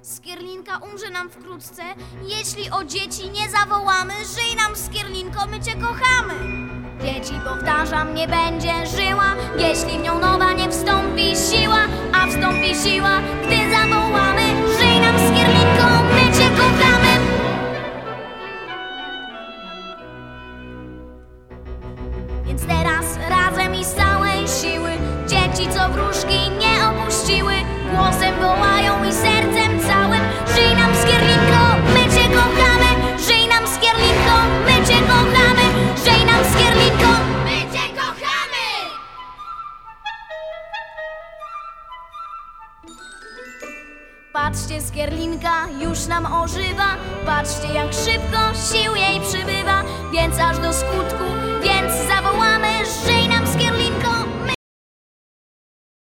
Skierlinka umrze nam wkrótce, jeśli o dzieci nie zawołamy. Żyj nam, Skierlinko, my cię kochamy. Dzieci, powtarzam, nie będzie żyła, jeśli w nią nowa nie wstąpi siła. A wstąpi siła, gdy zawołamy. Żyj nam, Skierlinko, my cię kochamy. Więc teraz razem i z całej siły dzieci, co wróżki nie opuściły, głosem wołają i sercem całym. Żyj nam, Skierlinko, my cię kochamy. Żyj nam, Skierlinko, my cię kochamy. Żyj nam, Skierlinko, my cię kochamy. Patrzcie, Skierlinka już nam ożywa. Patrzcie, jak szybko sił jej przybywa. Więc aż do skutku, więc za